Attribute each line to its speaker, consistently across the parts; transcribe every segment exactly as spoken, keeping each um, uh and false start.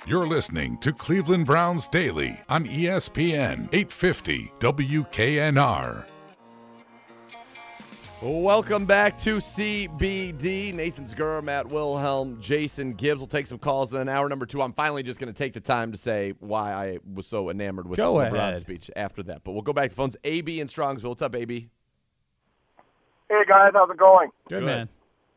Speaker 1: You're listening to Cleveland Browns Daily on E S P N eight fifty W K N R.
Speaker 2: Welcome back to C B D. Nathan Zgura, Matt Wilhelm, Jason Gibbs. We'll take some calls in hour number two. I'm finally just going to take the time to say why I was so enamored with
Speaker 3: go
Speaker 2: the LeBron
Speaker 3: ahead.
Speaker 2: speech after that. But we'll go back to phones. A B in Strongsville. What's up, A B?
Speaker 4: Hey, guys. How's it going?
Speaker 3: Good,
Speaker 2: Good.
Speaker 3: man.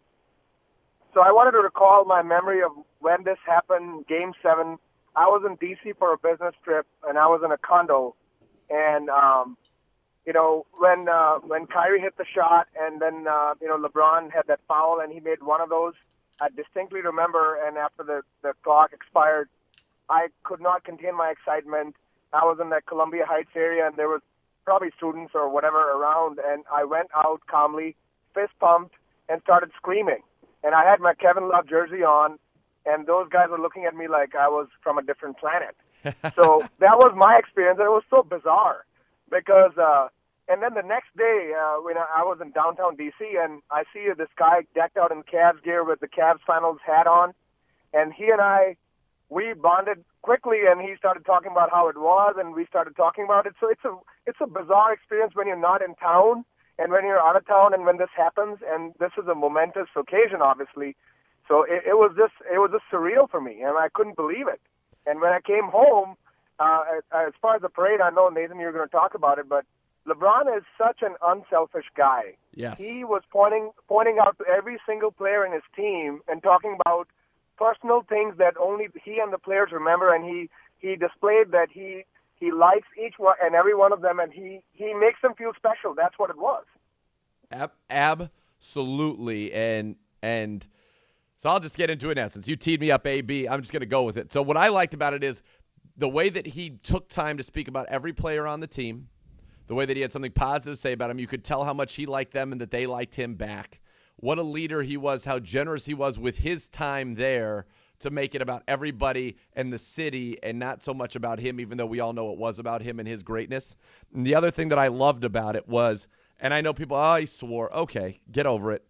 Speaker 4: So I wanted to recall my memory of when this happened, Game seven. I was in D C for a business trip, and I was in a condo. And, um, you know, when uh, when Kyrie hit the shot and then, uh, you know, LeBron had that foul and he made one of those, I distinctly remember, and after the, the clock expired, I could not contain my excitement. I was in the Columbia Heights area, and there was probably students or whatever around, and I went out calmly, fist pumped, and started screaming. And I had my Kevin Love jersey on, and those guys were looking at me like I was from a different planet. So that was my experience, and it was so bizarre because, uh, and then the next day, uh, when I was in downtown D C, and I see this guy decked out in Cavs gear with the Cavs finals hat on, and he and I, we bonded quickly, and he started talking about how it was, and we started talking about it. So it's a it's a bizarre experience when you're not in town, and when you're out of town, and when this happens, and this is a momentous occasion, obviously. So it, it was just it was just surreal for me, and I couldn't believe it. And when I came home, uh, as far as the parade, I know, Nathan, you're going to talk about it, but LeBron is such an unselfish guy.
Speaker 2: Yes.
Speaker 4: He was pointing pointing out to every single player in his team and talking about personal things that only he and the players remember, and he, he displayed that he he likes each one and every one of them, and he, he makes them feel special. That's what it was.
Speaker 2: Ab- absolutely. And and so I'll just get into it now. Since you teed me up, A B, I'm just going to go with it. So what I liked about it is the way that he took time to speak about every player on the team, the way that he had something positive to say about him. You could tell how much he liked them and that they liked him back. What a leader he was, how generous he was with his time there to make it about everybody and the city and not so much about him, even though we all know it was about him and his greatness. And the other thing that I loved about it was, and I know people, oh, he swore. Okay, get over it.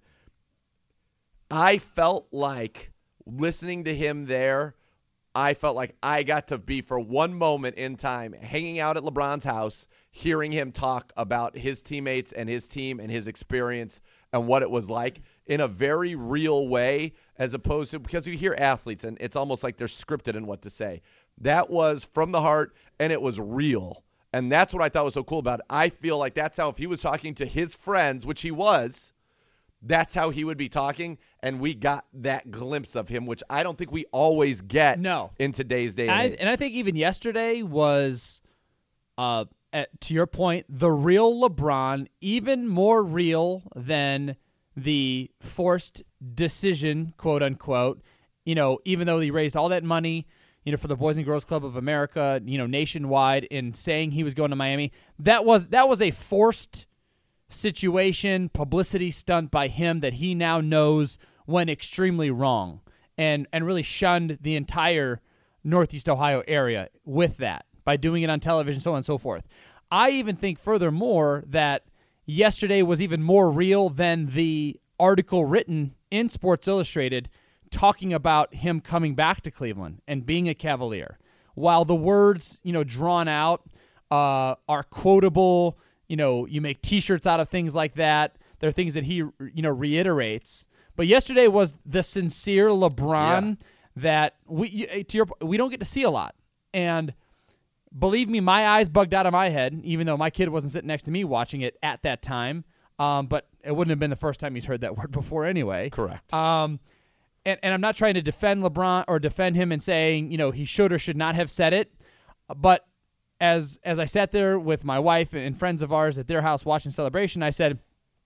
Speaker 2: I felt like listening to him there, I felt like I got to be for one moment in time hanging out at LeBron's house, hearing him talk about his teammates and his team and his experience and what it was like in a very real way, as opposed to, because you hear athletes and it's almost like they're scripted in what to say. That was from the heart, and it was real. And that's what I thought was so cool about it. I feel like that's how, if he was talking to his friends, which he was, that's how he would be talking, and we got that glimpse of him, which I don't think we always get
Speaker 3: No.
Speaker 2: in today's day and
Speaker 3: I,
Speaker 2: age.
Speaker 3: and I think even yesterday was, uh, at, to your point, the real LeBron, even more real than the forced decision, quote unquote. You know, even though he raised all that money, you know, for the Boys and Girls Club of America, you know, nationwide, in saying he was going to Miami, that was that was a forced situation, publicity stunt by him that he now knows went extremely wrong, and and really shunned the entire Northeast Ohio area with that by doing it on television, so on and so forth. I even think furthermore that yesterday was even more real than the article written in Sports Illustrated talking about him coming back to Cleveland and being a Cavalier. While the words, you know, drawn out uh, are quotable, you know, you make T-shirts out of things like that. They're things that he, you know, reiterates. But yesterday was the sincere LeBron
Speaker 2: Yeah.
Speaker 3: that we, to your, we don't get to see a lot. And believe me, my eyes bugged out of my head, even though my kid wasn't sitting next to me watching it at that time. Um, but it wouldn't have been the first time he's heard that word before anyway.
Speaker 2: Correct.
Speaker 3: Um, and, and I'm not trying to defend LeBron or defend him and saying, you know, he should or should not have said it. But as as I sat there with my wife and friends of ours at their house watching Celebration, I said,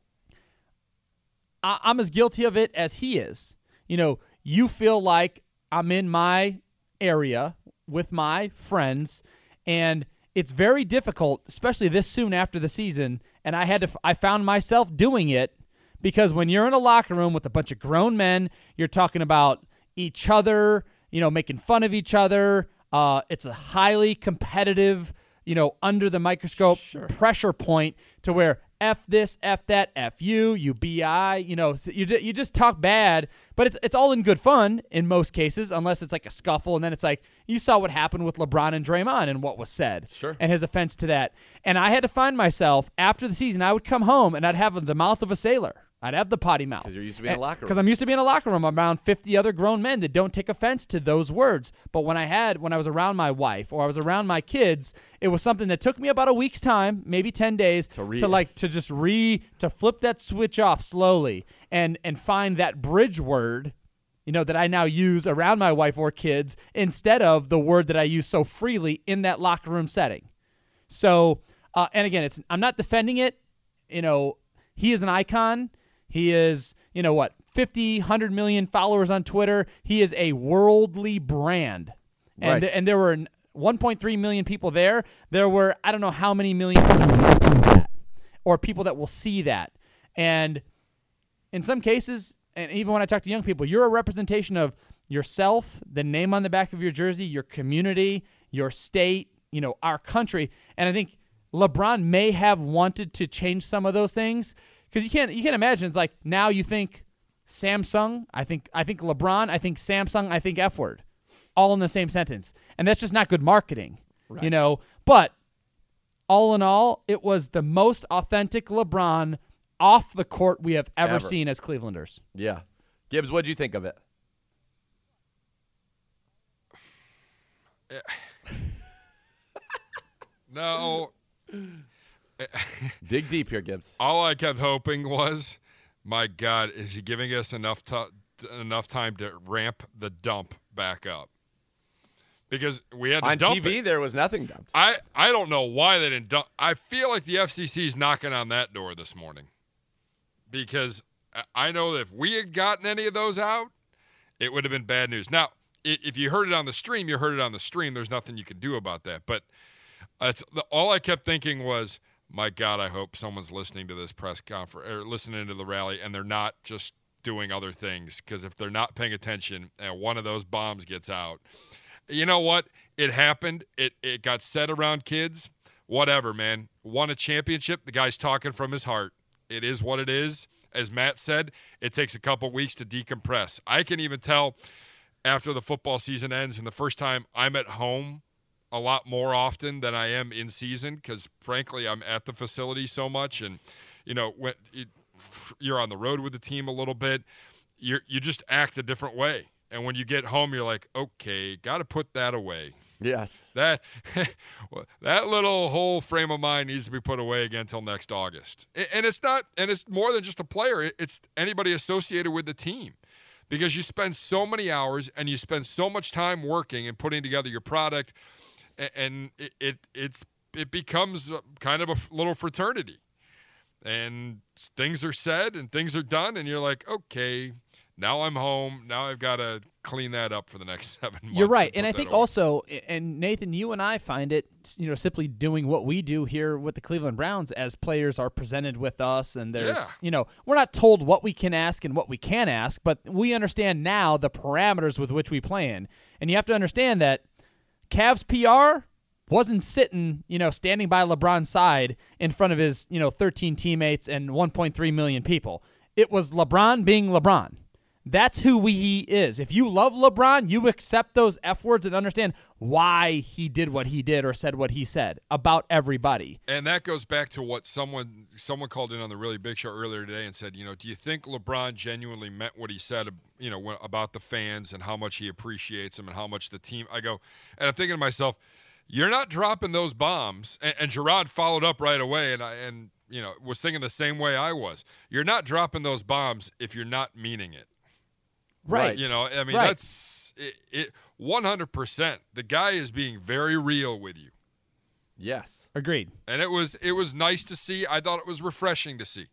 Speaker 3: I- I'm as guilty of it as he is. You know, you feel like I'm in my area with my friends, and it's very difficult, especially this soon after the season, and I had to I found myself doing it because when you're in a locker room with a bunch of grown men, you're talking about each other, you know, making fun of each other. Uh, it's a highly competitive, you know, under the microscope
Speaker 2: Sure.
Speaker 3: pressure point to where F this, F that, F you, you B I, you know, you you just talk bad, but it's it's all in good fun in most cases, unless it's like a scuffle, and then it's like, you saw what happened with LeBron and Draymond and what was said.
Speaker 2: Sure.
Speaker 3: And his offense to that. And I had to find myself, after the season, I would come home and I'd have the mouth of a sailor. I'd have the potty mouth.
Speaker 2: Because you're used to being in a locker room.
Speaker 3: Because I'm used to being in a locker room around fifty other grown men that don't take offense to those words. But when I had, when I was around my wife or I was around my kids, it was something that took me about a week's time, maybe ten days,
Speaker 2: to, re-
Speaker 3: to like to just re to flip that switch off slowly and and find that bridge word, you know, that I now use around my wife or kids instead of the word that I use so freely in that locker room setting. So, uh, and again, it's I'm not defending it. You know, he is an icon. He is, you know what, fifty, one hundred million followers on Twitter. He is a worldly brand. And,
Speaker 2: right.
Speaker 3: th- and there were one point three million people there. There were, I don't know how many million or people that will see that. And in some cases, and even when I talk to young people, you're a representation of yourself, the name on the back of your jersey, your community, your state, you know, our country. And I think LeBron may have wanted to change some of those things. Because you can't you can't imagine, it's like now you think Samsung, I think I think LeBron, I think Samsung, I think F word, all in the same sentence, and that's just not good marketing, right. You know. But all in all, it was the most authentic LeBron off the court we have ever, ever. seen as Clevelanders.
Speaker 2: Yeah, Gibbs, what did you think of it?
Speaker 5: No.
Speaker 2: Dig deep here, Gibbs.
Speaker 5: All I kept hoping was, my God, is he giving us enough t- enough time to ramp the dump back up? Because we had to
Speaker 2: on
Speaker 5: dump
Speaker 2: T V,
Speaker 5: it.
Speaker 2: There was nothing dumped.
Speaker 5: I, I don't know why they didn't dump. I feel like the F C C is knocking on that door this morning. Because I know that if we had gotten any of those out, it would have been bad news. Now, if you heard it on the stream, you heard it on the stream. There's nothing you can do about that. But it's, all I kept thinking was, my God, I hope someone's listening to this press conference or listening to the rally and they're not just doing other things. Because if they're not paying attention and one of those bombs gets out, you know what? It happened. It it got said around kids. Whatever, man. Won a championship. The guy's talking from his heart. It is what it is. As Matt said, it takes a couple weeks to decompress. I can even tell after the football season ends and the first time I'm at home a lot more often than I am in season because, frankly, I'm at the facility so much. And, you know, when it, you're on the road with the team a little bit, you you just act a different way. And when you get home, you're like, okay, got to put that away.
Speaker 2: Yes.
Speaker 5: That that little whole frame of mind needs to be put away again until next August. And it's not, and it's more than just a player. It's anybody associated with the team. Because you spend so many hours and you spend so much time working and putting together your product, and it, it it's it becomes kind of a little fraternity. And things are said and things are done, and you're like, okay, now I'm home. Now I've got to clean that up for the next seven months.
Speaker 3: You're right.
Speaker 5: And,
Speaker 3: and I think away. also, and Nathan, you and I find it, you know, simply doing what we do here with the Cleveland Browns as players are presented with us. And there's,
Speaker 5: yeah.
Speaker 3: you know, we're not told what we can ask and what we can't ask, but we understand now the parameters with which we play in. And you have to understand that Cavs P R wasn't sitting, you know, standing by LeBron's side in front of his, you know, thirteen teammates and one point three million people. It was LeBron being LeBron. That's who he is. If you love LeBron, you accept those F words and understand why he did what he did or said what he said about everybody.
Speaker 5: And that goes back to what someone someone called in on the Really Big Show earlier today and said, you know, do you think LeBron genuinely meant what he said, you know, about the fans and how much he appreciates them and how much the team – I go – and I'm thinking to myself, you're not dropping those bombs. And, and Gerard followed up right away and, I, and, you know, was thinking the same way I was. You're not dropping those bombs if you're not meaning it.
Speaker 3: Right.
Speaker 5: You know, I mean,
Speaker 3: right.
Speaker 5: that's it, it. one hundred percent. The guy is being very real with you.
Speaker 2: Yes.
Speaker 3: Agreed.
Speaker 5: And it was it was nice to see. I thought it was refreshing to see.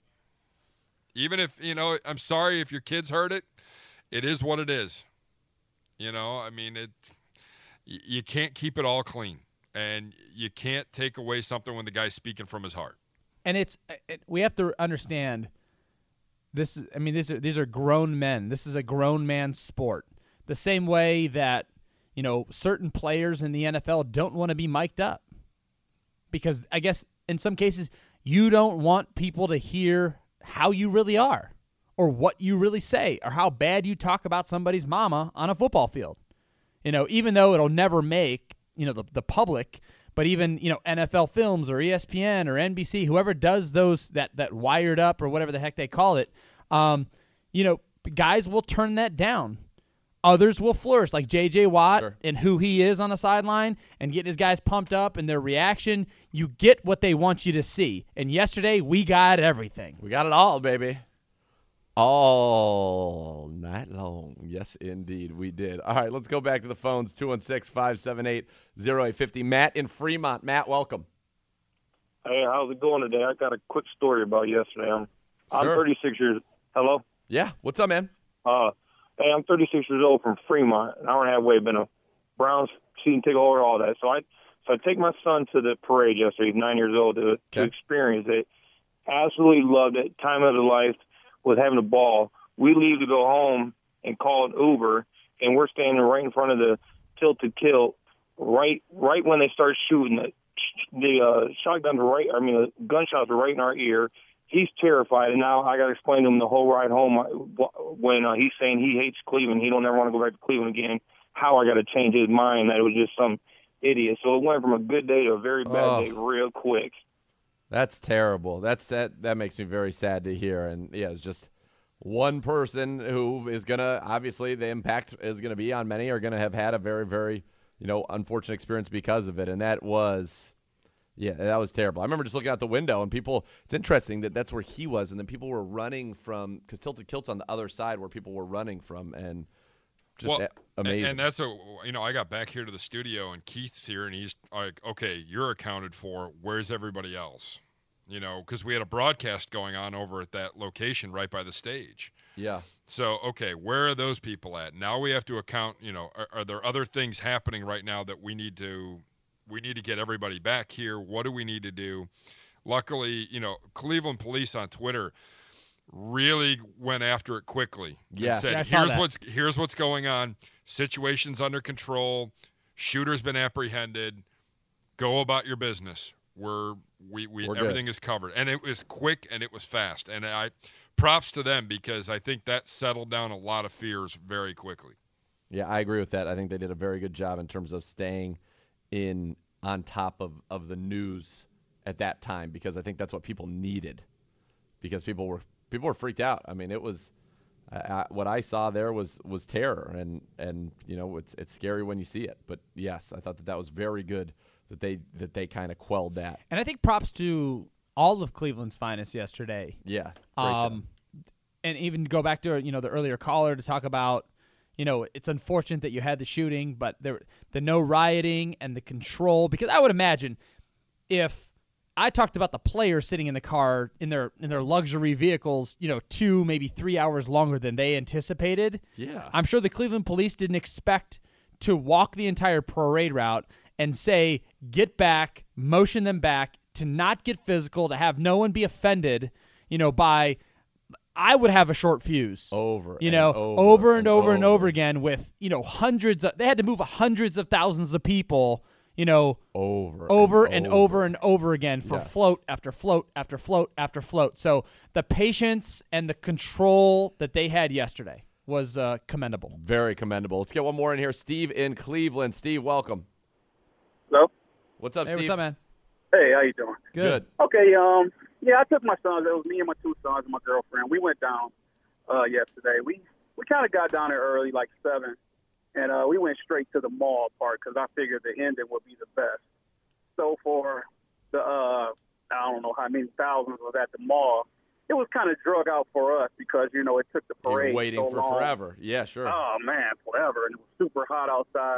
Speaker 5: Even if, you know, I'm sorry if your kids heard it. It is what it is. You know, I mean, it. You can't keep it all clean. And you can't take away something when the guy's speaking from his heart.
Speaker 3: And it's it, we have to understand this is, I mean, these are these are grown men. This is a grown man's sport. The same way that, you know, certain players in the N F L don't want to be mic'd up. Because I guess in some cases you don't want people to hear how you really are or what you really say or how bad you talk about somebody's mama on a football field. You know, even though it'll never make, you know, the, the public, but even, you know, N F L Films or E S P N or N B C, whoever does those, that, that Wired Up or whatever the heck they call it, um, you know, guys will turn that down. Others will flourish, like J J. Watt
Speaker 2: Sure.
Speaker 3: and who he is on the sideline and getting his guys pumped up and their reaction. You get what they want you to see. And yesterday, we got everything.
Speaker 2: We got it all, baby. All night long. Yes, indeed, we did. All right, let's go back to the phones, two one six, five seven eight, zero eight five zero. Matt in Fremont. Matt, welcome.
Speaker 6: Hey, how's it going today? I got a quick story about yesterday. I'm, I'm
Speaker 2: Sure.
Speaker 6: thirty-six years. Hello?
Speaker 2: Yeah, what's up, man?
Speaker 6: Uh, hey, I'm thirty-six years old from Fremont. An hour and a half away. Been a Browns season ticket holder, all that. So I so I take my son to the parade yesterday. He's nine years old to, to
Speaker 2: Okay.
Speaker 6: experience it. Absolutely loved it. Time of his life was having a ball. We leave to go home and call an Uber, and we're standing right in front of the tilted tilt, right right when they start shooting it. The uh, shotguns are right. I mean, the gunshots are right in our ear. He's terrified, and now I got to explain to him the whole ride home when uh, he's saying he hates Cleveland. He don't ever want to go back to Cleveland again. How I got to change his mind that it was just some idiot. So it went from a good day to a very bad
Speaker 2: Oh.
Speaker 6: day real quick.
Speaker 2: That's terrible. That's that. That makes me very sad to hear. And yeah, it's just one person who is gonna obviously the impact is gonna be on many are gonna have had a very, very, you know, unfortunate experience because of it. And that was, yeah, that was terrible. I remember just looking out the window and people. It's interesting that that's where he was, and then people were running from because Tilted Kilt's on the other side where people were running from, and just
Speaker 5: Well,
Speaker 2: a- amazing.
Speaker 5: And that's a you know I got back here to the studio and Keith's here and he's like, okay, you're accounted for. Where's everybody else? You know, because we had a broadcast going on over at that location right by the stage.
Speaker 2: yeah.
Speaker 5: So okay, where are those people at? Now we have to account. You know, are, are there other things happening right now that we need to we need to get everybody back here? What do we need to do? Luckily, you know, Cleveland police on Twitter really went after it quickly. and
Speaker 2: Yes.
Speaker 5: said,
Speaker 3: Yeah, I saw
Speaker 5: here's
Speaker 3: that.
Speaker 5: what's here's what's going on. Situation's under control. Shooter's been apprehended. Go about your business. We're we, we
Speaker 2: We're good.
Speaker 5: everything is covered. And it was quick and it was fast. And I props to them because I think that settled down a lot of fears very quickly.
Speaker 2: Yeah, I agree with that. I think they did a very good job in terms of staying in on top of, of the news at that time because I think that's what people needed because people were people were freaked out. I mean, it was uh, uh, what I saw there was was terror and and you know it's it's scary when you see it. But yes, I thought that that was very good that they that they kind of quelled that.
Speaker 3: And I think props to all of Cleveland's finest yesterday.
Speaker 2: Yeah, great job.
Speaker 3: Um, and even go back to, you know, the earlier caller to talk about, you know, it's unfortunate that you had the shooting, but there the no rioting and the control. Because I would imagine if I talked about the players sitting in the car in their in their luxury vehicles, you know, two maybe three hours longer than they anticipated.
Speaker 2: Yeah.
Speaker 3: I'm sure the Cleveland police didn't expect to walk the entire parade route and say, get back, motion them back, to not get physical, to have no one be offended, you know, by I would have a short fuse.
Speaker 2: Over,
Speaker 3: You
Speaker 2: and
Speaker 3: know,
Speaker 2: over,
Speaker 3: over and,
Speaker 2: and
Speaker 3: over and
Speaker 2: over.
Speaker 3: over again with, you know, hundreds of, they had to move hundreds of thousands of people, you know,
Speaker 2: over,
Speaker 3: over and over and over again for
Speaker 2: Yes.
Speaker 3: float after float after float after float. So the patience and the control that they had yesterday was uh, commendable.
Speaker 2: Very commendable. Let's get one more in here. Steve in Cleveland. Steve, welcome.
Speaker 4: Hello?
Speaker 2: What's up,
Speaker 3: Hey,
Speaker 2: Steve?
Speaker 3: what's up, man?
Speaker 4: Hey, how you doing?
Speaker 2: Good.
Speaker 4: Okay, um, yeah, I took my sons. It was me and my two sons and my girlfriend. We went down uh, yesterday. We we kind of got down there early, like seven, and uh, we went straight to the mall part because I figured the ending would be the best. So for the uh, I don't know how many thousands was at the mall, it was kind of drug out for us because you know it took the
Speaker 2: You're
Speaker 4: parade
Speaker 2: waiting
Speaker 4: so
Speaker 2: for
Speaker 4: long.
Speaker 2: forever. Yeah, sure.
Speaker 4: Oh man, forever, and it was super hot outside.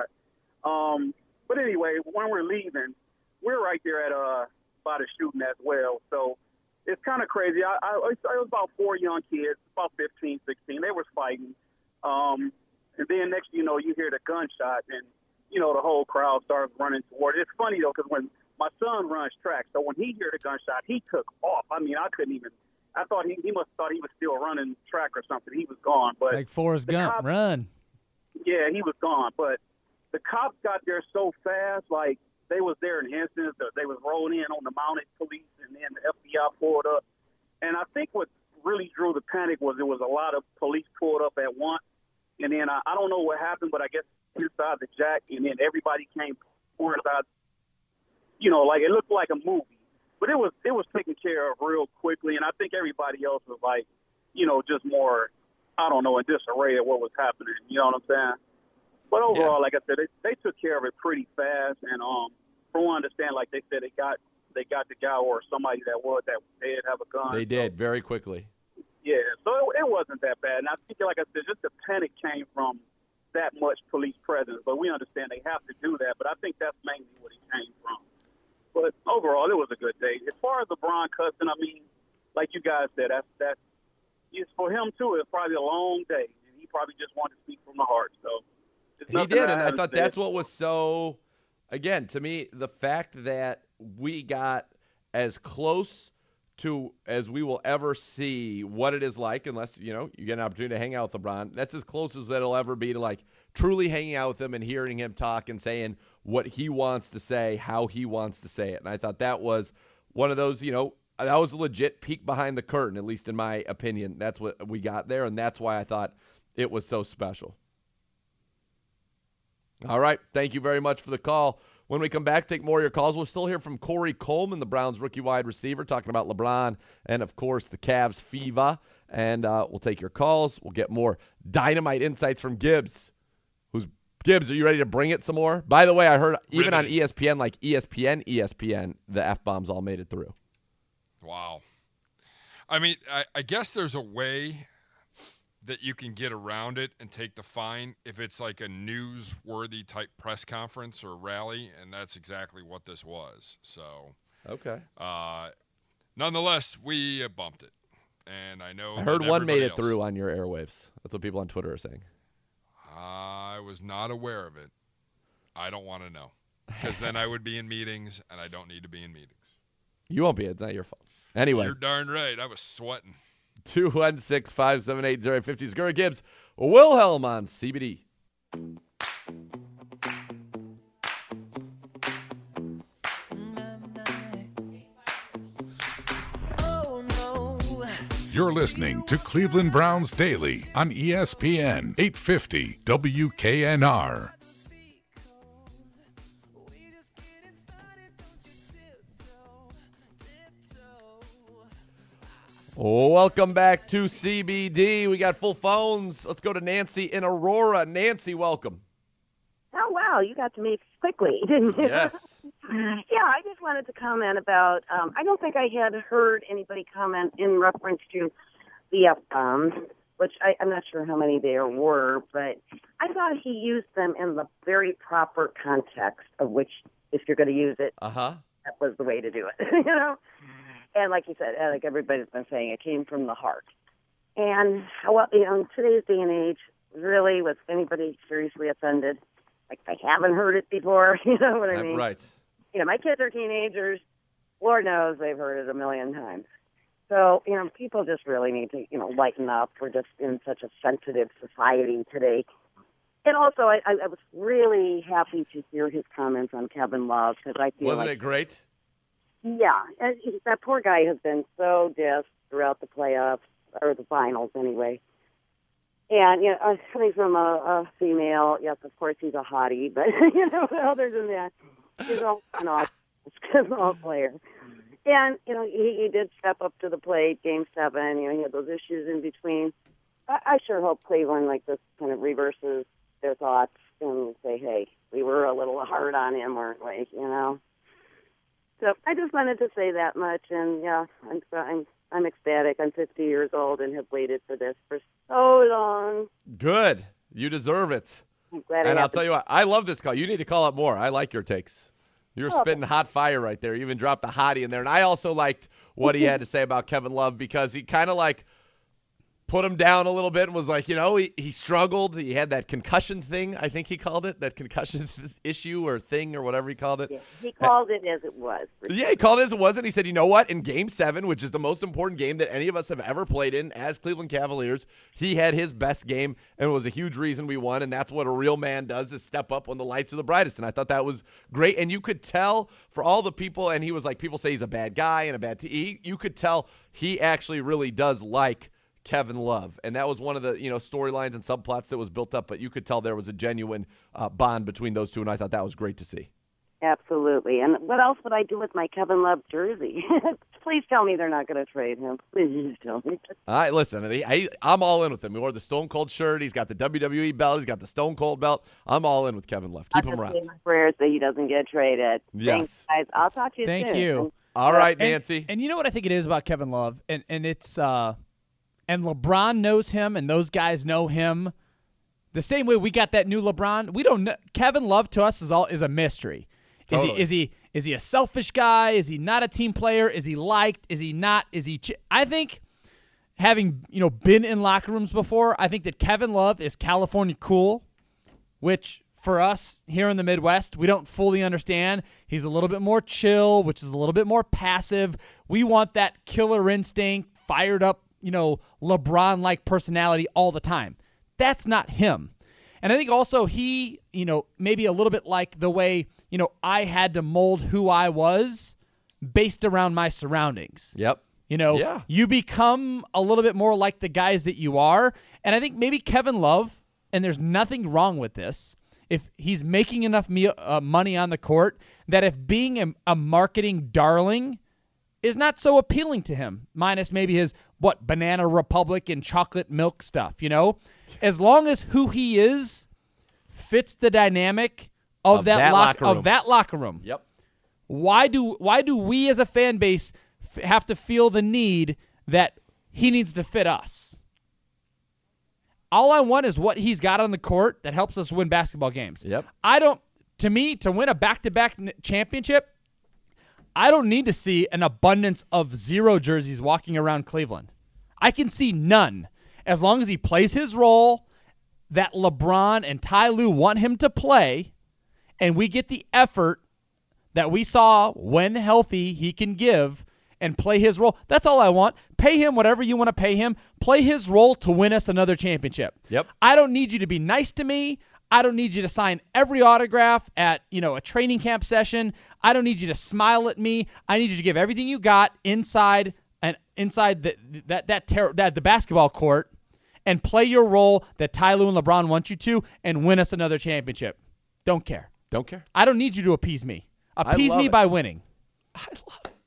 Speaker 4: Um, but anyway, when we're leaving, we're right there at uh by the shooting as well. So it's kind of crazy. I, I, it was about four young kids, about fifteen, sixteen. They were fighting, um, and then next you know you hear the gunshot, and you know the whole crowd starts running toward it. It's funny though because when my son runs track, so when he heard the gunshot, he took off. I mean, I couldn't even. I thought he he must have thought he was still running track or something. He was gone, but
Speaker 3: Like Forrest
Speaker 4: the
Speaker 3: Gump,
Speaker 4: cops-
Speaker 3: run.
Speaker 4: yeah, he was gone. But the cops got there so fast, like
Speaker 7: they was there in instance. They was rolling in on the mounted police, and then the F B I pulled up. And I think what really drew the panic was there was a lot of police pulled up at once. And then I, I don't know what happened, but I guess inside the jack, and then everybody came pouring out. You know, like it looked like a movie, but it was it was taken care of real quickly. And I think everybody else was like, you know, just more, I don't know, in disarray of what was happening. You know what I'm saying? But overall, yeah. like I said, they, they took care of it pretty fast. And um, from what I understand, like they said, they got they got the guy or somebody that was that did have a gun.
Speaker 2: They did very quickly.
Speaker 7: Yeah, so it, it wasn't that bad. And I think, like I said, just the panic came from that much police presence. But we understand they have to do that. But I think that's mainly what it came from. But overall, it was a good day. As far as LeBron cussing, I mean, like you guys said, that's that's it's for him too. It's probably a long day, and he probably just wanted to speak from the heart. So
Speaker 2: he did, and I thought that's what was so. Again, to me, the fact that we got as close to as we will ever see what it is like, unless, you know, you get an opportunity to hang out with LeBron. That's as close as it'll ever be to, like, truly hanging out with him and hearing him talk and saying what he wants to say, how he wants to say it. And I thought that was one of those, you know, that was a legit peek behind the curtain, at least in my opinion. That's what we got there, and that's why I thought it was so special. All right, thank you very much for the call. When we come back, take more of your calls. We'll still hear from Corey Coleman, the Browns rookie wide receiver, talking about LeBron and, of course, the Cavs fever. And uh, we'll take your calls. We'll get more dynamite insights from Gibbs. Who's Gibbs, are you ready to bring it some more? By the way, I heard even on E S P N, like E S P N, E S P N, the F-bombs all made it through.
Speaker 5: Wow. I mean, I, I guess there's a way that you can get around it and take the fine if it's like a newsworthy type press conference or rally, and that's exactly what this was. So,
Speaker 2: okay.
Speaker 5: Uh, nonetheless, we uh, bumped it, and I know
Speaker 2: I heard one made it
Speaker 5: else,
Speaker 2: through on your airwaves. That's what people on Twitter are saying.
Speaker 5: I was not aware of it. I don't want to know, because then I would be in meetings, and I don't need to be in meetings.
Speaker 2: You won't be. It's not your fault. Anyway.
Speaker 5: You're darn right. I was sweating.
Speaker 2: two one six, five seven eight, zero eight five zero. Gurra Gibbs, Wilhelm on C B D.
Speaker 1: You're listening to Cleveland Browns Daily on E S P N eight fifty W K N R.
Speaker 2: Welcome back to C B D. We got full phones. Let's go to Nancy in Aurora. Nancy, welcome.
Speaker 8: Oh, wow. You got to me quickly, didn't you?
Speaker 2: Yes.
Speaker 8: Yeah, I just wanted to comment about, um, I don't think I had heard anybody comment in reference to the F-bombs, which I, I'm not sure how many there were, but I thought he used them in the very proper context of which, if you're going to use it,
Speaker 2: uh-huh.
Speaker 8: that was the way to do it, you know? And like you said, like everybody's been saying, it came from the heart. And, well, you know, in today's day and age, really, was anybody seriously offended? Like, I haven't heard it before, you know what I mean?
Speaker 2: Right.
Speaker 8: You know, my kids are teenagers. Lord knows they've heard it a million times. So, you know, people just really need to, you know, lighten up. We're just in such a sensitive society today. And also, I, I was really happy to hear his comments on Kevin Love, because I feel
Speaker 2: Wasn't
Speaker 8: like,
Speaker 2: it great?
Speaker 8: Yeah, and he, that poor guy has been so deaf throughout the playoffs, or the finals anyway. And, you know, uh, coming from a, a female, yes, of course he's a hottie, but, you know, other than that, he's all an awesome player. And, you know, he, he did step up to the plate, game seven, you know, he had those issues in between. I, I sure hope Cleveland, like this, kind of reverses their thoughts and say, hey, we were a little hard on him, weren't we, you know? So I just wanted to say that much, and yeah, I'm I'm I'm ecstatic. I'm fifty years old and have waited for this for so long.
Speaker 2: Good, you deserve it.
Speaker 8: I'm glad.
Speaker 2: And
Speaker 8: I
Speaker 2: I'll tell you what, I love this call. You need to call up more. I like your takes. You're
Speaker 8: oh,
Speaker 2: spitting hot fire right there. You even dropped the hottie in there, and I also liked what he had to say about Kevin Love, because he kind of like put him down a little bit and was like, you know, he, he struggled. He had that concussion thing, I think he called it, that concussion issue or thing or whatever he called it.
Speaker 8: Yeah, he called it as it was.
Speaker 2: Yeah, he called it as it was, and he said, you know what? In Game seven, which is the most important game that any of us have ever played in as Cleveland Cavaliers, he had his best game, and it was a huge reason we won, and that's what a real man does, is step up when the lights are the brightest. And I thought that was great, and you could tell for all the people, and he was like, people say he's a bad guy and a bad team. You could tell he actually really does like Kevin Love, and that was one of the you know storylines and subplots that was built up, but you could tell there was a genuine uh, bond between those two, and I thought that was great to see.
Speaker 8: Absolutely. And what else would I do with my Kevin Love jersey? Please tell me they're not going to trade him. Please tell me.
Speaker 2: All right, listen, I, I'm all in with him. He wore the Stone Cold shirt. He's got the W W E belt. He's got the Stone Cold belt. I'm all in with Kevin Love. Keep
Speaker 8: I'll
Speaker 2: him
Speaker 8: just
Speaker 2: around.
Speaker 8: say my prayers that he doesn't get traded.
Speaker 2: Yes.
Speaker 8: Thanks, guys. I'll talk to you
Speaker 3: Thank
Speaker 8: soon.
Speaker 3: you.
Speaker 2: All right,
Speaker 3: And-
Speaker 2: Nancy.
Speaker 3: And, you know what I think it is about Kevin Love, and and it's uh, and LeBron knows him, and those guys know him. The same way we got that new LeBron, we don't know. Kevin Love to us is all is a mystery. Is
Speaker 2: Totally.
Speaker 3: he is he is he a selfish guy? Is he not a team player? Is he liked? Is he not? Is he? Ch- I think having you know been in locker rooms before, I think that Kevin Love is California cool, which for us here in the Midwest, we don't fully understand. He's a little bit more chill, which is a little bit more passive. We want that killer instinct, fired up, you know, LeBron-like personality all the time. That's not him. And I think also he, you know, maybe a little bit like the way, you know, I had to mold who I was based around my surroundings.
Speaker 2: Yep.
Speaker 3: You know,
Speaker 2: Yeah.
Speaker 3: you become a little bit more like the guys that you are. And I think maybe Kevin Love, and there's nothing wrong with this, if he's making enough me- uh, money on the court, that if being a, a marketing darling is not so appealing to him, minus maybe his, what, Banana Republic and chocolate milk stuff, you know? As long as who he is fits the dynamic of,
Speaker 2: Of
Speaker 3: that,
Speaker 2: that
Speaker 3: lock,
Speaker 2: locker room.
Speaker 3: of that locker room.
Speaker 2: Yep.
Speaker 3: Why do why do we as a fan base f- have to feel the need that he needs to fit us? All I want is what he's got on the court that helps us win basketball games.
Speaker 2: Yep.
Speaker 3: I don't, to me, to win a back-to-back n- championship, I don't need to see an abundance of zero jerseys walking around Cleveland. I can see none. As long as he plays his role that LeBron and Ty Lue want him to play, and we get the effort that we saw when healthy he can give and play his role. That's all I want. Pay him whatever you want to pay him. Play his role to win us another championship.
Speaker 2: Yep.
Speaker 3: I don't need you to be nice to me. I don't need you to sign every autograph at, you know, a training camp session. I don't need you to smile at me. I need you to give everything you got inside and inside the, that that ter- that the basketball court and play your role that Ty Lue and LeBron want you to and win us another championship. Don't care.
Speaker 2: Don't care.
Speaker 3: I don't need you to appease me. Appease
Speaker 2: love
Speaker 3: me
Speaker 2: it.
Speaker 3: by winning.
Speaker 2: I love it.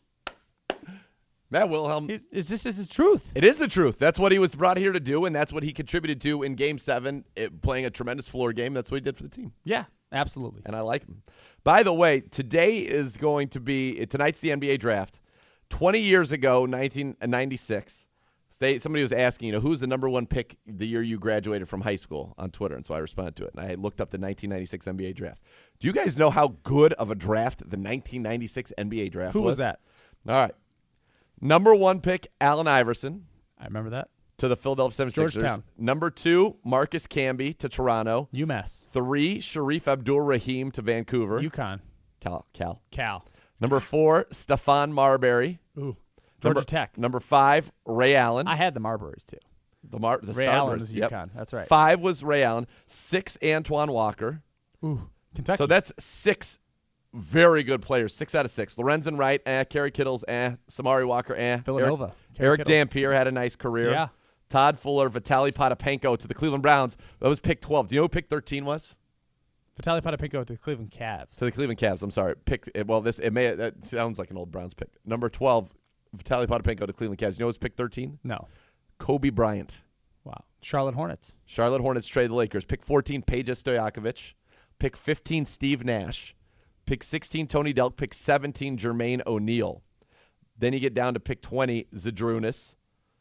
Speaker 2: Matt Wilhelm.
Speaker 3: It's, it's just it's the truth.
Speaker 2: It is the truth. That's what he was brought here to do, and that's what he contributed to in Game seven, it, playing a tremendous floor game. That's what he did for the team,
Speaker 3: Yeah, absolutely.
Speaker 2: and I like him. By the way, today is going to be – tonight's the N B A draft. twenty years ago, nineteen ninety-six, they, somebody was asking, you know, who's the number one pick the year you graduated from high school on Twitter, and so I responded to it, and I looked up the nineteen ninety-six N B A draft. Do you guys know how good of a draft the nineteen ninety-six N B A draft
Speaker 3: Who
Speaker 2: was?
Speaker 3: was that?
Speaker 2: All right. Number one pick, Allen Iverson
Speaker 3: I remember that.
Speaker 2: to the Philadelphia seventy-sixers.
Speaker 3: Georgetown.
Speaker 2: Number two, Marcus Camby to Toronto.
Speaker 3: UMass.
Speaker 2: Three, Sharif Abdul-Rahim to Vancouver.
Speaker 3: UConn.
Speaker 2: Cal. Cal.
Speaker 3: Cal.
Speaker 2: Number four, Stephon Marbury.
Speaker 3: Ooh. Georgia
Speaker 2: Number,
Speaker 3: Tech.
Speaker 2: Number five, Ray Allen.
Speaker 3: I had the Marburys, too.
Speaker 2: the Mar- the
Speaker 3: Ray Allen
Speaker 2: Starburst.
Speaker 3: was
Speaker 2: Yep.
Speaker 3: UConn. That's right.
Speaker 2: Five was Ray Allen. Six, Antoine Walker.
Speaker 3: Ooh. Kentucky.
Speaker 2: So that's six very good players. Six out of six. Lorenzen Wright, eh. Kerry Kittles, eh. Samari Walker, eh.
Speaker 3: Villanova.
Speaker 2: Eric,
Speaker 3: Kerry
Speaker 2: Eric
Speaker 3: Kittles.
Speaker 2: Dampier had a nice career.
Speaker 3: Yeah.
Speaker 2: Todd Fuller, Vitaly Potapenko to the Cleveland Browns. That was pick twelve. Do you know who pick thirteen was?
Speaker 3: Vitaly Potapenko to the Cleveland Cavs.
Speaker 2: To the Cleveland Cavs. I'm sorry. Pick well. This it may that sounds like an old Browns pick. Number twelve, Vitaly Potapenko to Cleveland Cavs. You know who's pick thirteen?
Speaker 3: No.
Speaker 2: Kobe Bryant.
Speaker 3: Wow. Charlotte Hornets.
Speaker 2: Charlotte Hornets trade the Lakers. Pick fourteen, Peja Stojakovic. Pick fifteen, Steve Nash. Pick sixteen, Tony Delk. Pick seventeen, Jermaine O'Neal. Then you get down to pick twenty, Zadrunas.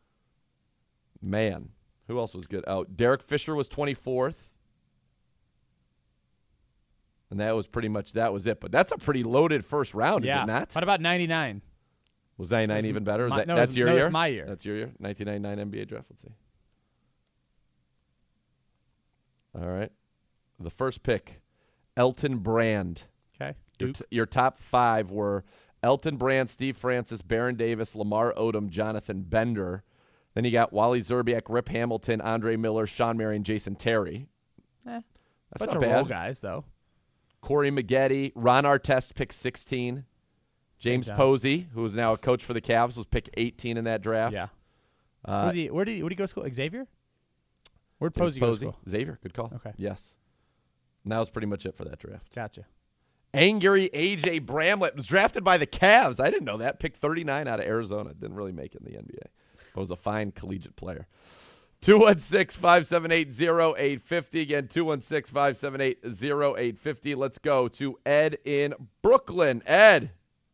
Speaker 2: Man, who else was good? Oh, Derek Fisher was twenty-fourth. And that was pretty much, that was it. But that's a pretty loaded first round,
Speaker 3: yeah.
Speaker 2: is it not?
Speaker 3: What about ninety-nine?
Speaker 2: Was ninety-nine even better? Was
Speaker 3: my,
Speaker 2: that,
Speaker 3: no,
Speaker 2: that's
Speaker 3: was,
Speaker 2: your
Speaker 3: no,
Speaker 2: year?
Speaker 3: That's my year.
Speaker 2: That's your year? nineteen ninety-nine N B A draft. Let's see. All right. The first pick, Elton Brand.
Speaker 3: Okay.
Speaker 2: Your, t- your top five were Elton Brand, Steve Francis, Baron Davis, Lamar Odom, Jonathan Bender. Then you got Wally Zerbiak, Rip Hamilton, Andre Miller, Sean Marion, Jason Terry.
Speaker 3: Eh,
Speaker 2: That's
Speaker 3: bunch
Speaker 2: not
Speaker 3: of
Speaker 2: bad.
Speaker 3: role guys, though.
Speaker 2: Corey Maggette, Ron Artest, pick sixteen. James
Speaker 3: Saint John's.
Speaker 2: Posey, who is now a coach for the Cavs, was pick eighteen in that draft.
Speaker 3: Yeah.
Speaker 2: Uh,
Speaker 3: Who's he, where did he, where did he go to school? Xavier? Where'd
Speaker 2: James
Speaker 3: Posey go to
Speaker 2: Posey.
Speaker 3: school?
Speaker 2: Xavier, good call.
Speaker 3: Okay.
Speaker 2: Yes. And that was pretty much it for that draft.
Speaker 3: Gotcha.
Speaker 2: Angry A J Bramlett was drafted by the Cavs. I didn't know that. Pick thirty-nine out of Arizona. Didn't really make it in the N B A. But was a fine collegiate player. two one six, five seven eight, zero eight five zero. Again, two one six, five seven eight, zero eight five zero. Let's go to Ed in Brooklyn. Ed.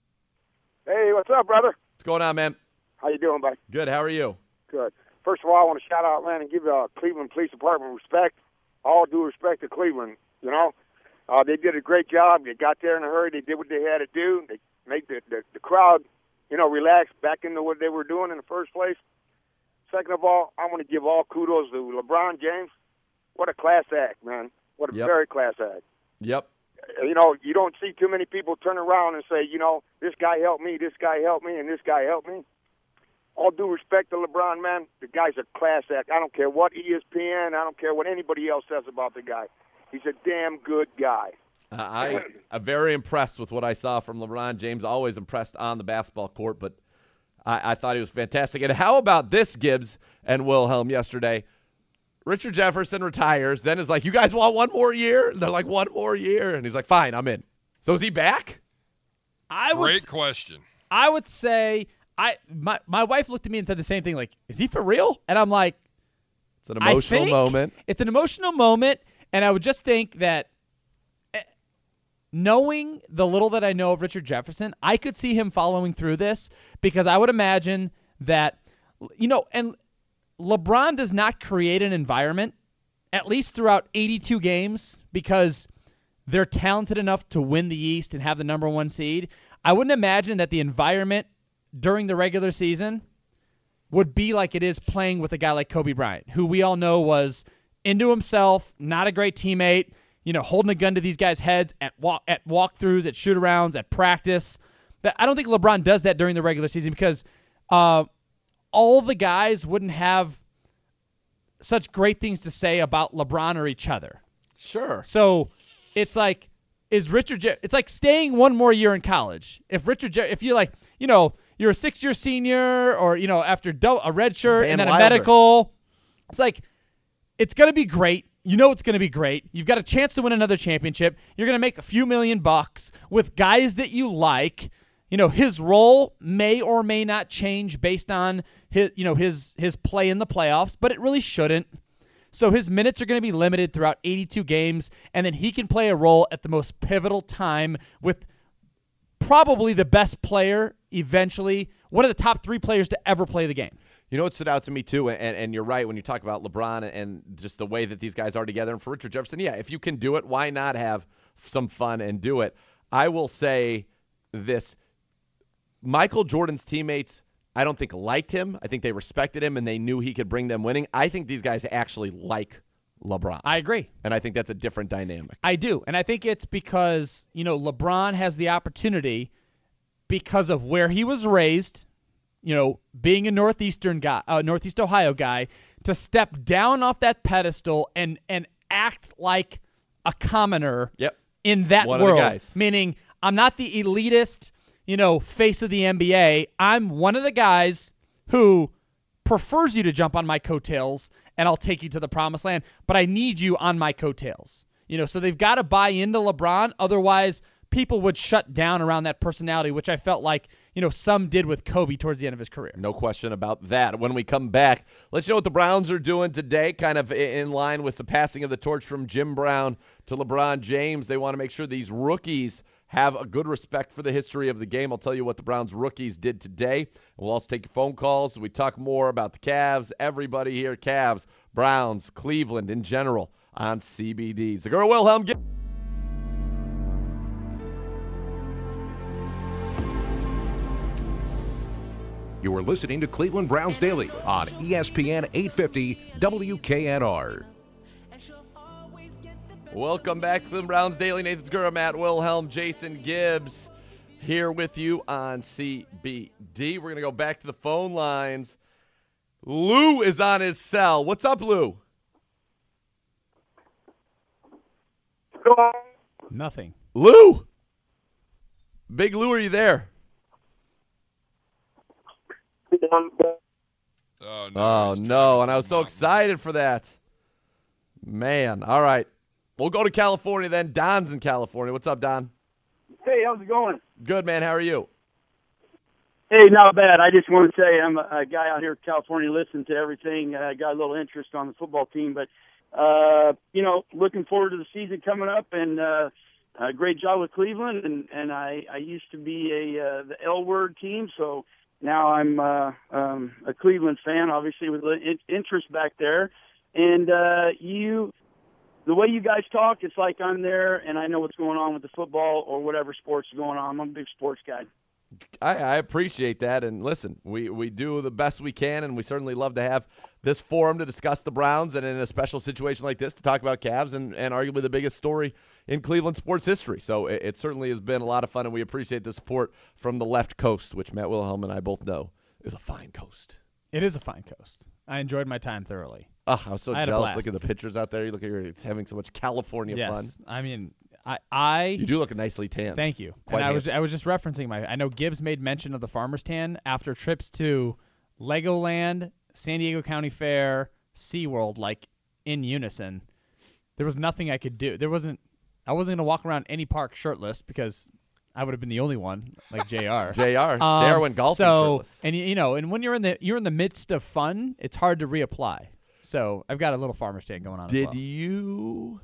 Speaker 9: Hey, what's up, brother?
Speaker 2: What's going on, man?
Speaker 9: How you doing, buddy?
Speaker 2: Good. How are you?
Speaker 9: Good. First of all, I want to shout out, man, and give uh, Cleveland Police Department respect. All due respect to Cleveland, you know. Uh, they did a great job. They got there in a hurry. They did what they had to do. They made the, the, the crowd, you know, relax back into what they were doing in the first place. Second of all, I want to give all kudos to LeBron James. What a class act, man. What a
Speaker 2: Yep.
Speaker 9: very class act.
Speaker 2: Yep.
Speaker 9: You know, you don't see too many people turn around and say, you know, this guy helped me, this guy helped me, and this guy helped me. All due respect to LeBron, man, the guy's a class act. I don't care what E S P N, I don't care what anybody else says about the guy. He's a damn good guy.
Speaker 2: Uh, I, I'm very impressed with what I saw from LeBron James. Always impressed on the basketball court, but I, I thought he was fantastic. And how about this, Gibbs and Wilhelm, yesterday? Richard Jefferson retires, then is like, you guys want one more year? And they're like, one more year. And he's like, fine, I'm in. So is he back?
Speaker 3: I would,
Speaker 5: Great question.
Speaker 3: I would say, I my, my wife looked at me and said the same thing, like, is he for real? And I'm like,
Speaker 2: It's an emotional
Speaker 3: I think
Speaker 2: moment.
Speaker 3: It's an emotional moment, and I would just think that eh, knowing the little that I know of Richard Jefferson, I could see him following through this because I would imagine that, you know, and LeBron does not create an environment, at least throughout eighty-two games, because they're talented enough to win the East and have the number one seed. I wouldn't imagine that the environment during the regular season would be like it is playing with a guy like Kobe Bryant, who we all know was into himself, not a great teammate, you know, holding a gun to these guys' heads at walk at walkthroughs, at shoot-arounds, at practice. But I don't think LeBron does that during the regular season because uh, all the guys wouldn't have such great things to say about LeBron or each other.
Speaker 2: Sure.
Speaker 3: So it's like, is Richard, Je- it's like staying one more year in college. If Richard, Je- if you're like, you know, you're a six-year senior or, you know, after do- a red shirt
Speaker 2: Van
Speaker 3: and then
Speaker 2: Wilder.
Speaker 3: a medical, it's like, it's going to be great. You know it's going to be great. You've got a chance to win another championship. You're going to make a few million bucks with guys that you like. You know, his role may or may not change based on his, you know, his his play in the playoffs, but it really shouldn't. So his minutes are going to be limited throughout eighty-two games, and then he can play a role at the most pivotal time with probably the best player eventually, one of the top three players to ever play the game.
Speaker 2: You know what stood out to me, too, and, and you're right when you talk about LeBron and just the way that these guys are together. And for Richard Jefferson, yeah, if you can do it, why not have some fun and do it? I will say this. Michael Jordan's teammates, I don't think liked him. I think they respected him, and they knew he could bring them winning. I think these guys actually like LeBron.
Speaker 3: I agree.
Speaker 2: And I think that's a different dynamic.
Speaker 3: I do. And I think it's because, you know, LeBron has the opportunity because of where he was raised, you know, being a Northeastern guy, uh, Northeast Ohio guy, to step down off that pedestal and and act like a commoner
Speaker 2: Yep.
Speaker 3: in that
Speaker 2: One of the
Speaker 3: world.
Speaker 2: guys.
Speaker 3: Meaning, I'm not the elitist, you know, face of the N B A. I'm one of the guys who prefers you to jump on my coattails and I'll take you to the promised land, but I need you on my coattails. You know, so they've got to buy into LeBron. Otherwise, people would shut down around that personality, which I felt like, you know, some did with Kobe towards the end of his career.
Speaker 2: No question about that. When we come back, let's know what the Browns are doing today, kind of in line with the passing of the torch from Jim Brown to LeBron James. They want to make sure these rookies have a good respect for the history of the game. I'll tell you what the Browns rookies did today. We'll also take your phone calls. We talk more about the Cavs, everybody here, Cavs, Browns, Cleveland in general on C B D. Segura Wilhelm. Get-
Speaker 10: You are listening to Cleveland Browns Daily on E S P N eight fifty W K N R.
Speaker 2: Welcome back to Cleveland Browns Daily. Nathan Skura, Matt Wilhelm, Jason Gibbs here with you on C B D. We're going to go back to the phone lines. Lou is on his cell. What's up, Lou?
Speaker 3: Nothing.
Speaker 2: Lou! Big Lou, are you there?
Speaker 5: Oh, no.
Speaker 2: Oh, no, and I was so excited for that. Man, all right. We'll go to California then. Don's in California. What's up, Don?
Speaker 11: Hey, how's it going?
Speaker 2: Good, man. How are you?
Speaker 11: Hey, not bad. I just want to say I'm a, a guy out here in California listening to everything. I uh, got a little interest on the football team, but, uh, you know, looking forward to the season coming up, and uh, a great job with Cleveland. And, and I, I used to be a uh, the L-word team, so now I'm uh, um, a Cleveland fan, obviously, with interest back there. And uh, you – the way you guys talk, it's like I'm there and I know what's going on with the football or whatever sports is going on. I'm a big sports guy.
Speaker 2: I, I appreciate that. And listen, we, we do the best we can, and we certainly love to have this forum to discuss the Browns, and in a special situation like this to talk about Cavs and, and arguably the biggest story in Cleveland sports history. So it, it certainly has been a lot of fun, and we appreciate the support from the left coast, which Matt Wilhelm and I both know is a fine coast.
Speaker 3: It is a fine coast. I enjoyed my time thoroughly.
Speaker 2: Oh, I was so
Speaker 3: I
Speaker 2: jealous. Look at the pictures out there. You look like you're having so much California
Speaker 3: yes.
Speaker 2: fun.
Speaker 3: I mean, I, I
Speaker 2: you do look nicely tan.
Speaker 3: Thank you.
Speaker 2: Quite
Speaker 3: and I was
Speaker 2: handsome.
Speaker 3: I was just referencing my. I know Gibbs made mention of the farmer's tan after trips to Legoland, San Diego County Fair, SeaWorld, like in unison. There was nothing I could do. There wasn't. I wasn't gonna walk around any park shirtless because I would have been the only one, like J R.
Speaker 2: J R.
Speaker 3: Um,
Speaker 2: J R went golfing
Speaker 3: So
Speaker 2: shirtless.
Speaker 3: and you know, and when you're in the you're in the midst of fun, it's hard to reapply. So I've got a little farmer's tan going on.
Speaker 2: Did
Speaker 3: as well.
Speaker 2: you?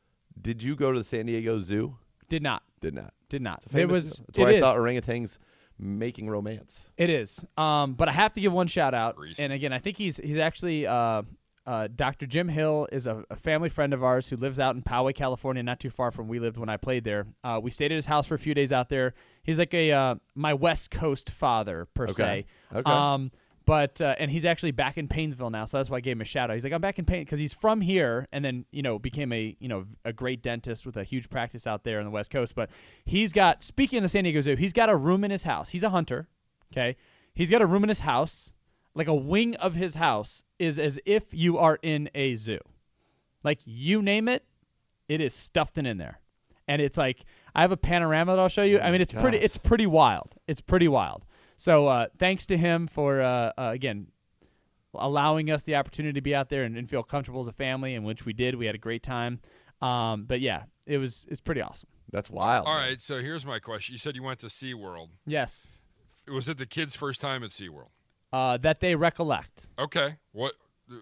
Speaker 2: Did you go to the San Diego Zoo?
Speaker 3: Did not.
Speaker 2: Did not.
Speaker 3: Did not.
Speaker 2: It
Speaker 3: It was.
Speaker 2: That's where
Speaker 3: it
Speaker 2: I saw
Speaker 3: is.
Speaker 2: orangutans making romance.
Speaker 3: It is. Um, but I have to give one shout out.
Speaker 5: Greasy.
Speaker 3: And again, I think he's he's actually uh, uh, Doctor Jim Hill is a, a family friend of ours who lives out in Poway, California, not too far from where we lived when I played there. Uh, we stayed at his house for a few days out there. He's like a uh, my West Coast father per
Speaker 2: Okay.
Speaker 3: se.
Speaker 2: Okay.
Speaker 3: Um, but uh, and he's actually back in Paynesville now, so that's why I gave him a shout out. He's like, I'm back in Payne because he's from here, and then you know became a you know a great dentist with a huge practice out there on the West Coast. But he's got, speaking of the San Diego Zoo, he's got a room in his house. He's a hunter. Okay, he's got a room in his house, like a wing of his house is as if you are in a zoo. Like you name it, it is stuffed in in there, and it's like I have a panorama that I'll show you. I mean, it's pretty, it's pretty wild. It's pretty wild. So uh, thanks to him for, uh, uh, again, allowing us the opportunity to be out there and, and feel comfortable as a family, in which we did. We had a great time. Um, but, yeah, it was it's pretty awesome.
Speaker 2: That's wild.
Speaker 5: All
Speaker 2: man.
Speaker 5: right, so here's my question. You said you went to SeaWorld.
Speaker 3: Yes.
Speaker 5: Was it the kids' first time at SeaWorld?
Speaker 3: Uh, that they recollect.
Speaker 5: Okay. What?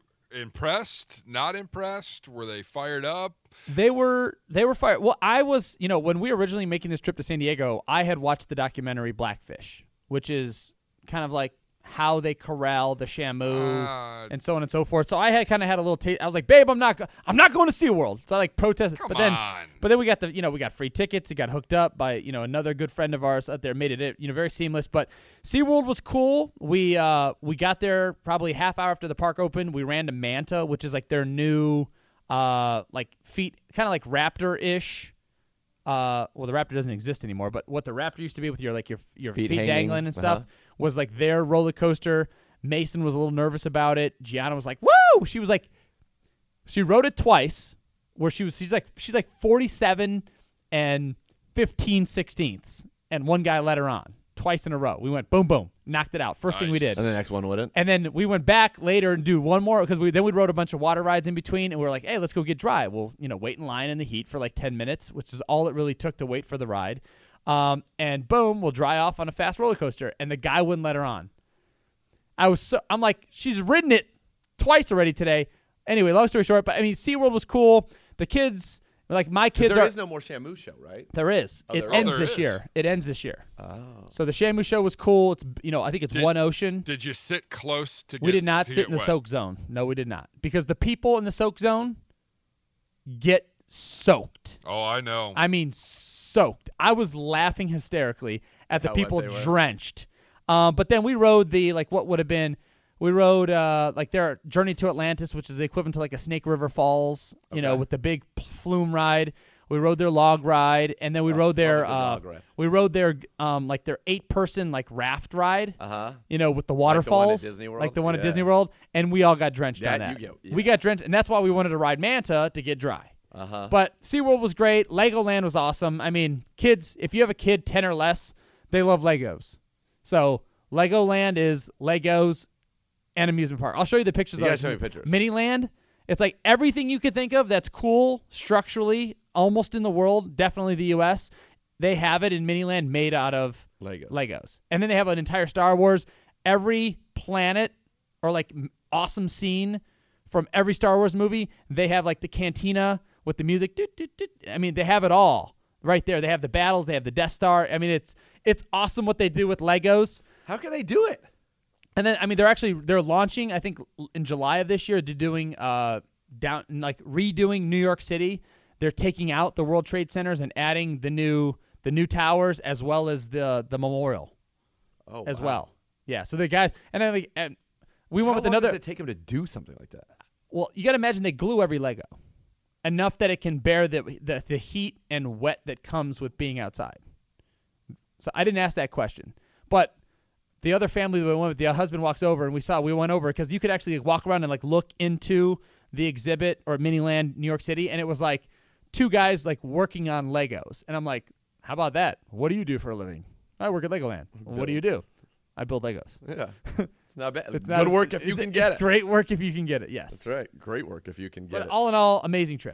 Speaker 5: Impressed? Not impressed? Were they fired up?
Speaker 3: They were they were fired. Well, I was, you know, when we were originally making this trip to San Diego, I had watched the documentary Blackfish, which is kind of like how they corral the Shamu
Speaker 5: Uh,
Speaker 3: and so on and so forth. So I had kind of had a little taste. I was like, babe, I'm not, go- I'm not going to SeaWorld. So I like protested.
Speaker 5: Come
Speaker 3: but then,
Speaker 5: on.
Speaker 3: but then we got the, you know, we got free tickets. It got hooked up by, you know, another good friend of ours out there. Made it, you know, very seamless. But SeaWorld was cool. We, uh, we got there probably half hour after the park opened. We ran to Manta, which is like their new, uh, like feet, kind of like Raptor-ish. Uh, well, the Raptor doesn't exist anymore, but what the Raptor used to be with your like your your
Speaker 2: Feet
Speaker 3: feet,
Speaker 2: hanging,
Speaker 3: dangling and stuff
Speaker 2: uh-huh.
Speaker 3: was like their roller coaster. Mason was a little nervous about it. Gianna was like, "Woo!" She was like, she rode it twice, where she was she's like she's like forty-seven and fifteen sixteenths, and one guy let her on twice in a row. We went boom boom, knocked it out. First thing we
Speaker 5: Nice.
Speaker 3: did.
Speaker 2: And the next one wouldn't.
Speaker 3: And then we went back later and do one more because we then we rode a bunch of water rides in between, and we were like, hey, let's go get dry. We'll you know wait in line in the heat for like ten minutes, which is all it really took to wait for the ride. Um, and boom, we'll dry off on a fast roller coaster, and the guy wouldn't let her on. I was so I'm like, she's ridden it twice already today. Anyway, long story short, but I mean, SeaWorld was cool. The kids, like my kids,
Speaker 2: there
Speaker 3: are
Speaker 2: is no more Shamu show, right?
Speaker 3: there is.
Speaker 2: Oh,
Speaker 3: it
Speaker 2: there is.
Speaker 3: ends
Speaker 5: Oh, there
Speaker 3: this
Speaker 5: is.
Speaker 3: year. It ends this year.
Speaker 2: Oh.
Speaker 3: So the Shamu show was cool. It's you know I think it's
Speaker 5: Did-
Speaker 3: one ocean.
Speaker 5: Did you sit close to get
Speaker 3: We did not
Speaker 5: to
Speaker 3: sit
Speaker 5: get
Speaker 3: in the
Speaker 5: wet?
Speaker 3: soak zone. No, we did not. Because the people in the soak zone get soaked.
Speaker 5: Oh, I know.
Speaker 3: I mean, soaked. I was laughing hysterically at the
Speaker 2: How wet
Speaker 3: people
Speaker 2: they were.
Speaker 3: drenched. Um, but then we rode the like what would have been. We rode uh, like their Journey to Atlantis, which is the equivalent to like a Snake River Falls, you
Speaker 2: Okay.
Speaker 3: know, with the big flume ride. We rode their log ride, and then we
Speaker 2: Oh,
Speaker 3: rode their
Speaker 2: love a good
Speaker 3: uh,
Speaker 2: log ride.
Speaker 3: we rode their um like their eight person like raft ride.
Speaker 2: Uh huh.
Speaker 3: You know, with the
Speaker 2: Like the one at
Speaker 3: waterfalls,
Speaker 2: Disney World?
Speaker 3: like the one at
Speaker 2: Yeah.
Speaker 3: Disney World, and we all got drenched
Speaker 2: Yeah,
Speaker 3: on that.
Speaker 2: you get- yeah.
Speaker 3: We got drenched, and that's why we wanted to ride Manta to get dry.
Speaker 2: Uh huh.
Speaker 3: But SeaWorld was great. Legoland was awesome. I mean, kids, if you have a kid ten or less, they love Legos. So Legoland is Legos and amusement park. I'll show you the pictures
Speaker 2: You
Speaker 3: of
Speaker 2: gotta show me pictures.
Speaker 3: Miniland. It's like everything you could think of that's cool structurally, almost in the world, definitely the U S. They have it in Miniland made out of
Speaker 2: Legos.
Speaker 3: Legos. And then they have an entire Star Wars. Every planet or like m- awesome scene from every Star Wars movie, they have like the cantina with the music. Doot, doot, doot. I mean, they have it all right there. They have the battles. They have the Death Star. I mean, it's it's awesome what they do with Legos.
Speaker 2: How can they do it?
Speaker 3: And then, I mean, they're actually they're launching. I think in July of this year, they're doing uh down like redoing New York City. They're taking out the World Trade Centers and adding the new the new towers as well as the the memorial
Speaker 2: Oh,
Speaker 3: as
Speaker 2: wow.
Speaker 3: well. Yeah. So the guys and then like, and we went
Speaker 2: How
Speaker 3: with
Speaker 2: long
Speaker 3: another.
Speaker 2: does it take them to do something like that?
Speaker 3: Well, you got to imagine they glue every Lego enough that it can bear the, the the heat and wet that comes with being outside. So I didn't ask that question, but the other family that we went with, the husband walks over and we saw we went over because you could actually walk around and like look into the exhibit or Miniland New York City, and it was like two guys like working on Legos, and I'm like, how about that? What do you do for a living? I work at Legoland. Well, what do you do? I build Legos.
Speaker 2: Yeah. It's not bad.
Speaker 3: It's
Speaker 2: Good
Speaker 3: not-
Speaker 2: work if you
Speaker 3: it's-
Speaker 2: can get
Speaker 3: it's
Speaker 2: it.
Speaker 3: Great work if you can get it. Yes.
Speaker 2: That's right. Great work if you can get
Speaker 3: But
Speaker 2: it.
Speaker 3: all in all, amazing trip.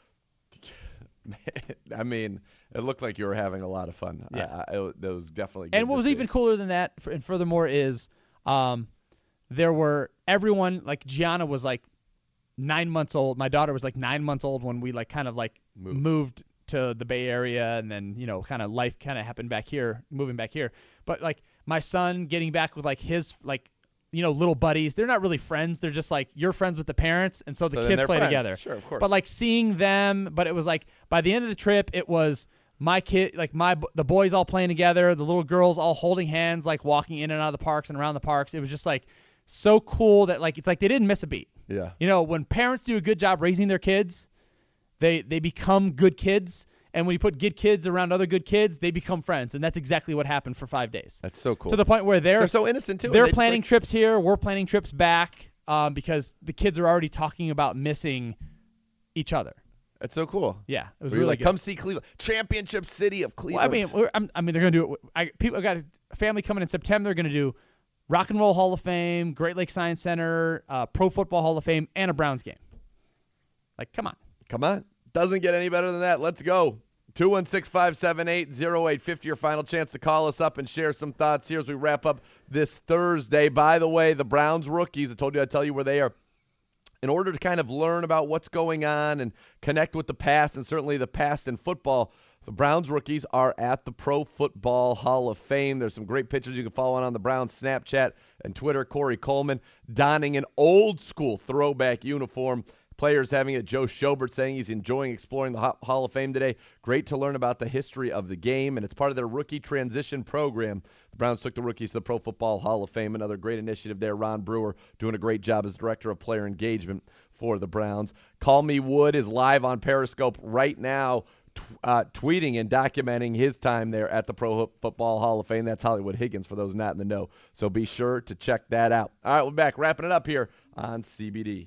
Speaker 2: I mean, it looked like you were having a lot of fun.
Speaker 3: Yeah.
Speaker 2: I, I, it, that was definitely good
Speaker 3: And what
Speaker 2: to
Speaker 3: was
Speaker 2: see.
Speaker 3: even cooler than that, f- and furthermore, is um, there were everyone like Gianna was like nine months old. My daughter was like nine months old when we like kind of like
Speaker 2: Moved.
Speaker 3: moved to the Bay Area, and then you know kind of life kind of happened back here, moving back here. But like my son getting back with like his like you know little buddies. They're not really friends. They're just like you're friends with the parents, and so the
Speaker 2: So then
Speaker 3: kids
Speaker 2: they're
Speaker 3: play
Speaker 2: friends.
Speaker 3: together.
Speaker 2: Sure, of course.
Speaker 3: But like seeing them, but it was like by the end of the trip, it was my kid, like my the boys all playing together, the little girls all holding hands, like walking in and out of the parks and around the parks. It was just like so cool that like it's like they didn't miss a beat.
Speaker 2: Yeah.
Speaker 3: You know, when parents do a good job raising their kids, they they become good kids. And when you put good kids around other good kids, they become friends. And that's exactly what happened for five days.
Speaker 2: That's so cool.
Speaker 3: To the point where they're
Speaker 2: They're so innocent, too, and
Speaker 3: They're
Speaker 2: they just,
Speaker 3: planning
Speaker 2: like-
Speaker 3: trips here. We're planning trips back um, because the kids are already talking about missing each other.
Speaker 2: That's so cool.
Speaker 3: Yeah, it was
Speaker 2: Were you
Speaker 3: really
Speaker 2: like,
Speaker 3: good.
Speaker 2: come see Cleveland, championship city of
Speaker 3: Well,
Speaker 2: Cleveland.
Speaker 3: I mean, we're, I'm, I mean, they're gonna do it. I people I got a family coming in September. They're gonna do Rock and Roll Hall of Fame, Great Lakes Science Center, uh, Pro Football Hall of Fame, and a Browns game. Like, come on.
Speaker 2: Come on. Doesn't get any better than that. Let's go. two one six, five seven eight, zero eight five zero, your final chance to call us up and share some thoughts here as we wrap up this Thursday. By the way, the Browns rookies, I told you I'd tell you where they are. In order to kind of learn about what's going on and connect with the past, and certainly the past in football, the Browns rookies are at the Pro Football Hall of Fame. There's some great pictures you can follow on the Browns Snapchat and Twitter. Corey Coleman donning an old school throwback uniform. Players having it. Joe Schobert saying he's enjoying exploring the Ho- Hall of Fame today. Great to learn about the history of the game, and it's part of their rookie transition program. The Browns took the rookies to the Pro Football Hall of Fame. Another great initiative there. Ron Brewer doing a great job as Director of Player Engagement for the Browns. Call Me Wood is live on Periscope right now, t- uh, tweeting and documenting his time there at the Pro Football Hall of Fame. That's Hollywood Higgins for those not in the know. So be sure to check that out. All right, we're back. Wrapping it up here on C B D.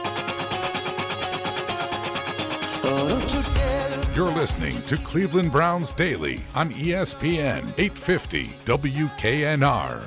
Speaker 1: You're listening to Cleveland Browns Daily on E S P N eight fifty W K N R.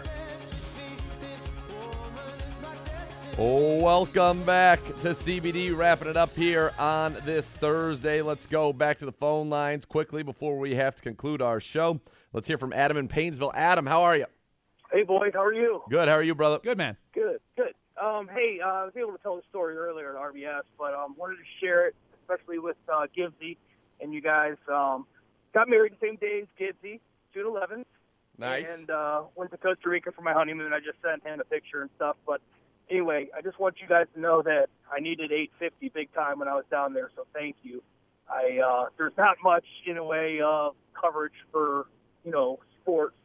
Speaker 2: Oh, welcome back to C B D. Wrapping it up here on this Thursday. Let's go back to the phone lines quickly before we have to conclude our show. Let's hear from Adam in Painesville. Adam, how are you?
Speaker 12: Hey, boys, how are you?
Speaker 2: Good. How are you, brother?
Speaker 3: Good, man.
Speaker 12: Good, good. Um, hey, uh, I was able to tell the story earlier at R B S, but um, wanted to share it, especially with uh, Gibbsy and you guys. Um, got married the same day as Gibbsy, June eleventh.
Speaker 2: Nice.
Speaker 12: And uh, went to Costa Rica for my honeymoon. I just sent him a picture and stuff. But anyway, I just want you guys to know that I needed eight fifty big time when I was down there, so thank you. I uh, there's not much in a way of coverage for, you know, sports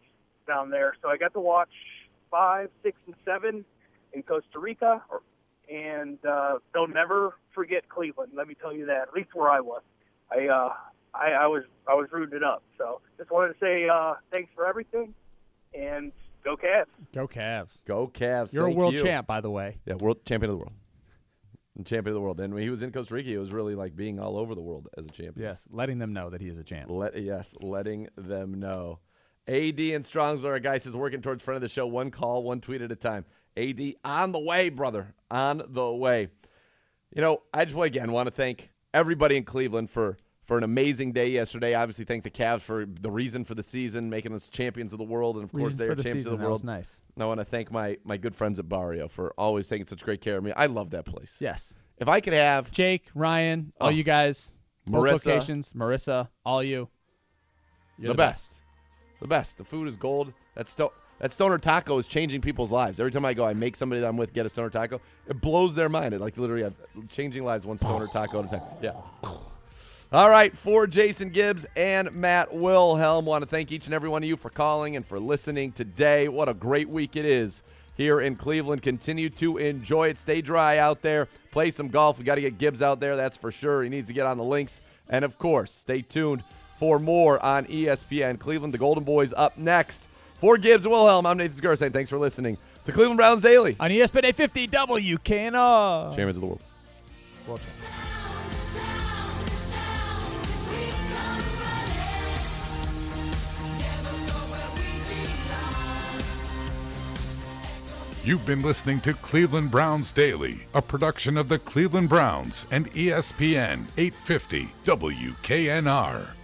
Speaker 12: down there. So I got to watch five, six, and seven in Costa Rica, and uh, they'll never forget Cleveland. Let me tell you that. At least where I was, I uh, I, I was I was rooted up. So just wanted to say uh, thanks for everything, and go Cavs.
Speaker 3: Go Cavs.
Speaker 2: Go Cavs.
Speaker 3: You're
Speaker 2: Thank
Speaker 3: a world
Speaker 2: you.
Speaker 3: champ, by the way.
Speaker 2: Yeah, world champion of the world. Champion of the world. And when he was in Costa Rica, it was really like being all over the world as a champion.
Speaker 3: Yes, letting them know that he is a champ.
Speaker 2: Let, yes, letting them know. A D and Strong's, our guy says, working towards front of the show, one call, one tweet at a time. A D, on the way, brother, on the way. You know, I just, again, want to thank everybody in Cleveland for, for an amazing day yesterday. Obviously, thank the Cavs for the reason for the season, making us champions of the world. And, of course,
Speaker 3: Reason
Speaker 2: they
Speaker 3: for
Speaker 2: are
Speaker 3: the
Speaker 2: champions
Speaker 3: season,
Speaker 2: of the
Speaker 3: that
Speaker 2: world.
Speaker 3: was nice.
Speaker 2: And I want to thank my, my good friends at Barrio for always taking such great care of me. I love that place.
Speaker 3: Yes.
Speaker 2: If I could have
Speaker 3: Jake, Ryan, all
Speaker 2: Oh.
Speaker 3: you guys, both
Speaker 2: Marissa.
Speaker 3: locations, Marissa, all you, you're
Speaker 2: the,
Speaker 3: the,
Speaker 2: best. The best. The food is gold. That, sto- that stoner taco is changing people's lives. Every time I go, I make somebody that I'm with get a stoner taco. It blows their mind. It like literally have changing lives one stoner taco at a time. Yeah. All right, for Jason Gibbs and Matt Wilhelm, want to thank each and every one of you for calling and for listening today. What a great week it is here in Cleveland. Continue to enjoy it. Stay dry out there. Play some golf. We got to get Gibbs out there, that's for sure. He needs to get on the links. And, of course, stay tuned for more on E S P N Cleveland. The Golden Boys up next. For Gibbs and Wilhelm, I'm Nathan Segura saying thanks for listening to Cleveland Browns Daily
Speaker 3: on E S P N eight fifty W K N R.
Speaker 2: Champions of the world.
Speaker 3: World champions.
Speaker 1: You've been listening to Cleveland Browns Daily, a production of the Cleveland Browns and E S P N eight fifty W K N R.